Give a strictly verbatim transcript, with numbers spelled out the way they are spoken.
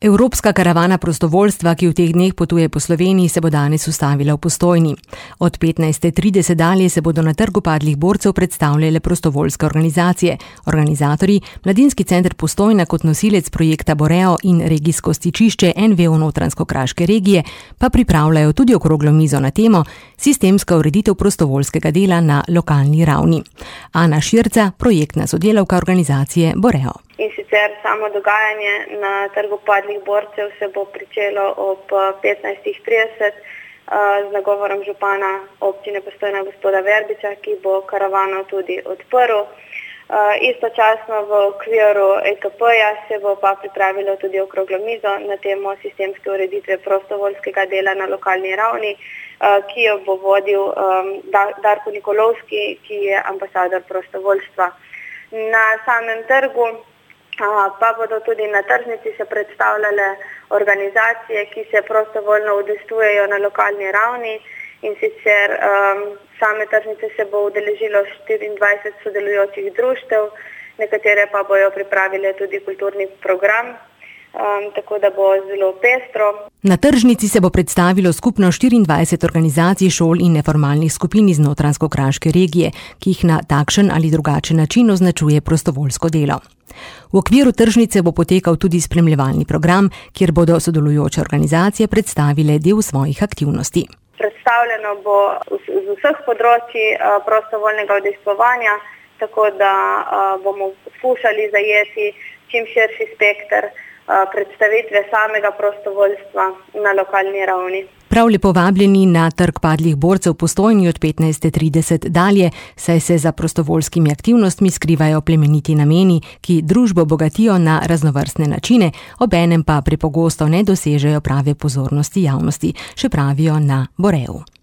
Evropska karavana prostovoljstva, ki v teh dneh potuje po Sloveniji, se bo danes ustavila v Postojni. Od petnajste trideset dalje se bodo na trgu padlih borcev predstavljale prostovoljske organizacije. Organizatorji, Mladinski center Postojna kot nosilec projekta Boreo in regijsko stičišče N V O Notranjsko-kraške regije, pa pripravljajo tudi okroglo mizo na temo Sistemska ureditev prostovoljskega dela na lokalni ravni. Ana Širca, projektna sodelavka organizacije Boreo. In sicer samo dogajanje na trgu padlih borcev se bo pričelo ob petnajstih trideset z nagovorom župana občine Postojna gospoda Verbiča, ki bo karavano tudi odprl. Istočasno v okviru E K P-ja se bo pa pripravilo tudi okroglo mizo na temo sistemske ureditve prostovoljskega dela na lokalni ravni, ki jo bo vodil Darko Nikolovski, ki je ambasador prostovoljstva. Na samem trgu pa bodo tudi na tržnici se predstavljale organizacije, ki se prostovoljno udejstvujejo na lokalni ravni, in sicer um, same tržnice se bo udeležilo štiriindvajset sodelujočih društev, nekatere pa bojo pripravile tudi kulturni program, um, tako da bo zelo pestro. Na tržnici se bo predstavilo skupno štiriindvajset organizacij, šol in neformalnih skupin iz Notranjsko-kraške regije, ki jih na takšen ali drugačen način označuje prostovoljsko delo. V okviru tržnice bo potekal tudi spremljevalni program, kjer bodo sodelujoče organizacije predstavile del svojih aktivnosti. Predstavljeno bo z vseh področji prostovoljnega udejstvovanja, tako da bomo skušali zajeti čim širši spekter predstavitve samega prostovoljstva na lokalni ravni. Prav lepo vabljeni na trg padlih borcev v Postojni od petnajste trideset dalje, saj se za prostovoljskimi aktivnostmi skrivajo plemeniti nameni, ki družbo bogatijo na raznovrstne načine, obenem pa prepogosto ne dosežejo prave pozornosti javnosti, še pravijo na Boreu.